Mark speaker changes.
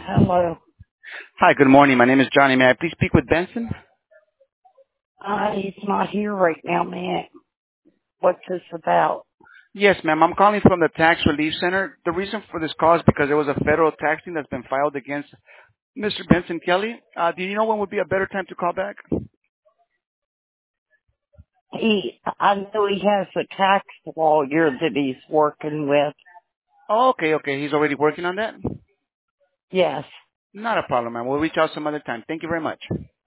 Speaker 1: Hello.
Speaker 2: Hi, good morning. My name is Johnny. May I please speak with Benson?
Speaker 1: He's not here right now, man. What's this about?
Speaker 2: Yes, ma'am. I'm calling from the Tax Relief Center. The reason for this call is because there was a federal tax lien that's been filed against Mr. Benson Kelly. Do you know when would be a better time to call back?
Speaker 1: I know he has a tax lawyer that he's working with.
Speaker 2: Oh, okay. He's already working on that?
Speaker 1: Yes.
Speaker 2: Not a problem, ma'am. We'll reach out some other time. Thank you very much.